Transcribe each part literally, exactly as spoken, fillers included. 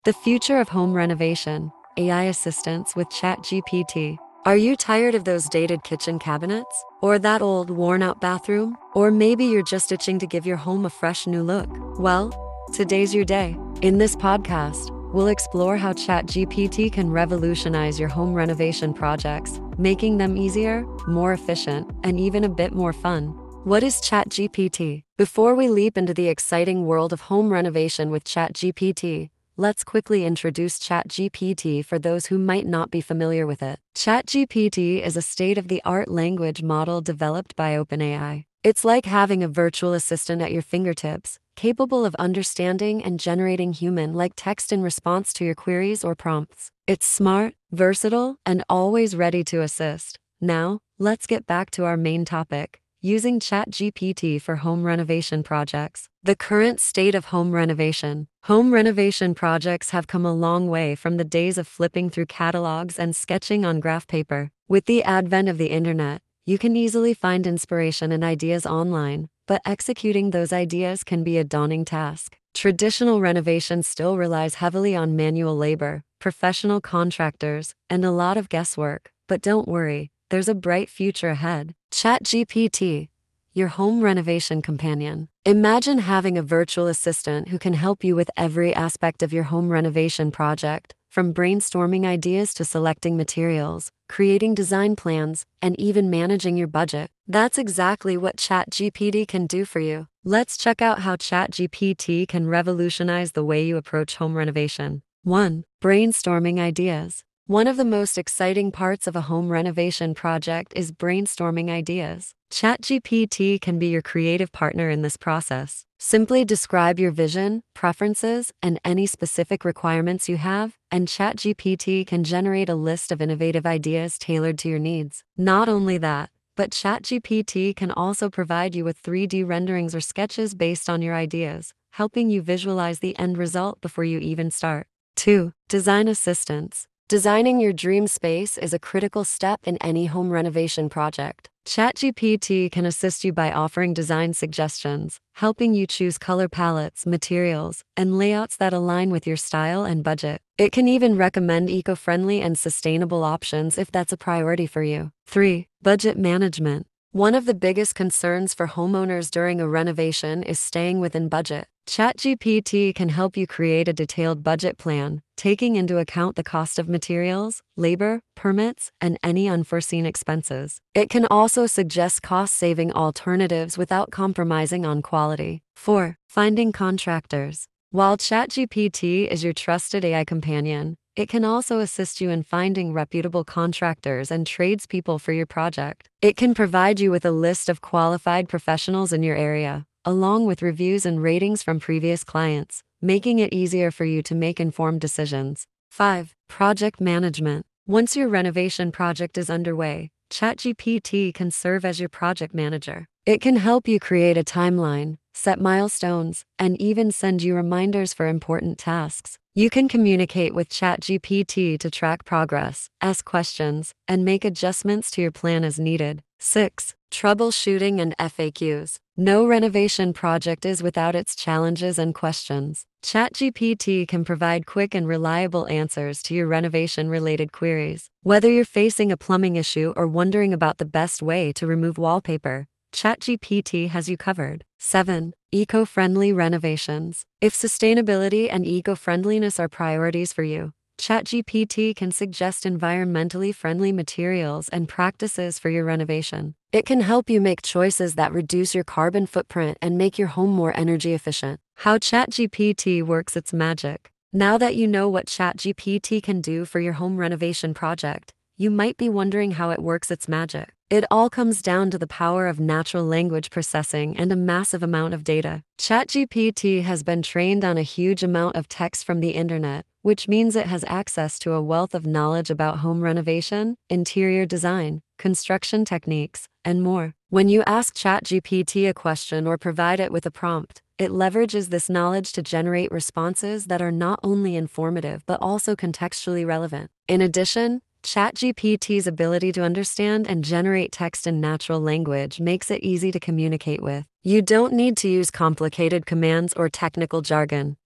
The future of home renovation, A I assistance with ChatGPT. Are you tired of those dated kitchen cabinets? Or that old worn-out bathroom? Or maybe you're just itching to give your home a fresh new look? Well, today's your day. In this podcast, we'll explore how ChatGPT can revolutionize your home renovation projects, making them easier, more efficient, and even a bit more fun. What is ChatGPT? Before we leap into the exciting world of home renovation with ChatGPT, let's quickly introduce ChatGPT for those who might not be familiar with it. ChatGPT is a state-of-the-art language model developed by OpenAI. It's like having a virtual assistant at your fingertips, capable of understanding and generating human-like text in response to your queries or prompts. It's smart, versatile, and always ready to assist. Now, let's get back to our main topic. Using ChatGPT for home renovation projects. The current state of home renovation. Home renovation projects have come a long way from the days of flipping through catalogs and sketching on graph paper. With the advent of the internet, you can easily find inspiration and ideas online, but executing those ideas can be a daunting task. Traditional renovation still relies heavily on manual labor, professional contractors, and a lot of guesswork. But don't worry, there's a bright future ahead. ChatGPT, your home renovation companion. Imagine having a virtual assistant who can help you with every aspect of your home renovation project, from brainstorming ideas to selecting materials, creating design plans, and even managing your budget. That's exactly what ChatGPT can do for you. Let's check out how ChatGPT can revolutionize the way you approach home renovation. one. Brainstorming ideas. One of the most exciting parts of a home renovation project is brainstorming ideas. ChatGPT can be your creative partner in this process. Simply describe your vision, preferences, and any specific requirements you have, and ChatGPT can generate a list of innovative ideas tailored to your needs. Not only that, but ChatGPT can also provide you with three D renderings or sketches based on your ideas, helping you visualize the end result before you even start. two. Design assistance. Designing your dream space is a critical step in any home renovation project. ChatGPT can assist you by offering design suggestions, helping you choose color palettes, materials, and layouts that align with your style and budget. It can even recommend eco-friendly and sustainable options if that's a priority for you. three. Budget management. One of the biggest concerns for homeowners during a renovation is staying within budget. ChatGPT can help you create a detailed budget plan, taking into account the cost of materials, labor, permits, and any unforeseen expenses. It can also suggest cost-saving alternatives without compromising on quality. four. Finding contractors. While ChatGPT is your trusted A I companion, it can also assist you in finding reputable contractors and tradespeople for your project. It can provide you with a list of qualified professionals in your area, along with reviews and ratings from previous clients, making it easier for you to make informed decisions. five. Project management. Once your renovation project is underway, ChatGPT can serve as your project manager. It can help you create a timeline, set milestones, and even send you reminders for important tasks. You can communicate with ChatGPT to track progress, ask questions, and make adjustments to your plan as needed. six. Troubleshooting and F A Qs. No renovation project is without its challenges and questions. ChatGPT can provide quick and reliable answers to your renovation-related queries. Whether you're facing a plumbing issue or wondering about the best way to remove wallpaper, ChatGPT has you covered. seven. Eco-friendly renovations. If sustainability and eco-friendliness are priorities for you, ChatGPT can suggest environmentally friendly materials and practices for your renovation. It can help you make choices that reduce your carbon footprint and make your home more energy efficient. How ChatGPT works its magic. Now that you know what ChatGPT can do for your home renovation project, you might be wondering how it works its magic. It all comes down to the power of natural language processing and a massive amount of data. ChatGPT has been trained on a huge amount of text from the internet, which means it has access to a wealth of knowledge about home renovation, interior design, construction techniques, and more. When you ask ChatGPT a question or provide it with a prompt, it leverages this knowledge to generate responses that are not only informative but also contextually relevant. In addition, ChatGPT's ability to understand and generate text in natural language makes it easy to communicate with. You don't need to use complicated commands or technical jargon.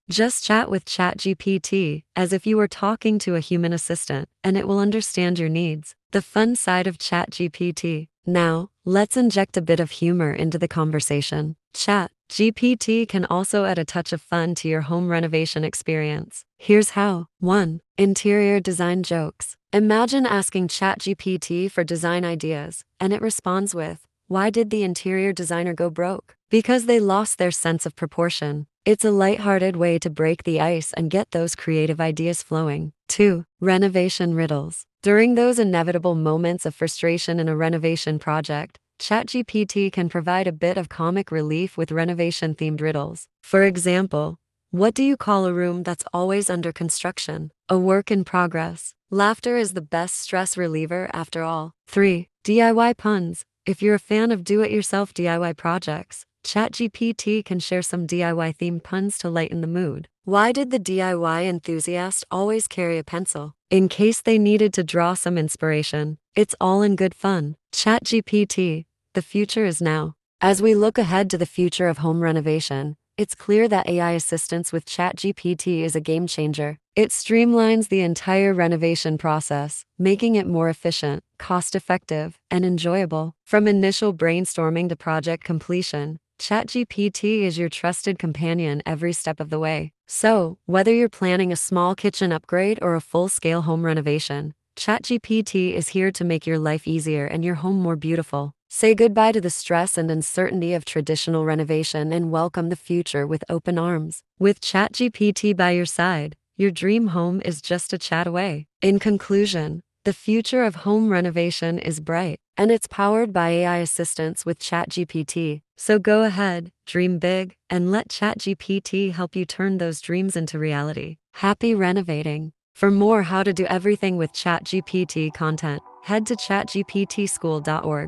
Just chat with ChatGPT as if you were talking to a human assistant, and it will understand your needs. The fun side of ChatGPT. Now, let's inject a bit of humor into the conversation. ChatGPT can also add a touch of fun to your home renovation experience. Here's how. one. Interior design jokes. Imagine asking ChatGPT for design ideas, and it responds with, "Why did the interior designer go broke? Because they lost their sense of proportion." It's a lighthearted way to break the ice and get those creative ideas flowing. two. Renovation riddles. During those inevitable moments of frustration in a renovation project, ChatGPT can provide a bit of comic relief with renovation-themed riddles. For example, what do you call a room that's always under construction? A work in progress. Laughter is the best stress reliever after all. three. D I Y puns. If you're a fan of do-it-yourself D I Y projects, ChatGPT can share some D I Y-themed puns to lighten the mood. Why did the D I Y enthusiast always carry a pencil? In case they needed to draw some inspiration. It's all in good fun. ChatGPT, the future is now. As we look ahead to the future of home renovation, it's clear that A I assistance with ChatGPT is a game changer. It streamlines the entire renovation process, making it more efficient, cost-effective, and enjoyable. From initial brainstorming to project completion, ChatGPT is your trusted companion every step of the way. So, whether you're planning a small kitchen upgrade or a full-scale home renovation, ChatGPT is here to make your life easier and your home more beautiful. Say goodbye to the stress and uncertainty of traditional renovation and welcome the future with open arms. With ChatGPT by your side, your dream home is just a chat away. In conclusion, the future of home renovation is bright, and it's powered by A I assistance with ChatGPT. So go ahead, dream big, and let ChatGPT help you turn those dreams into reality. Happy renovating! For more how to do everything with ChatGPT content, head to chat G P T school dot org.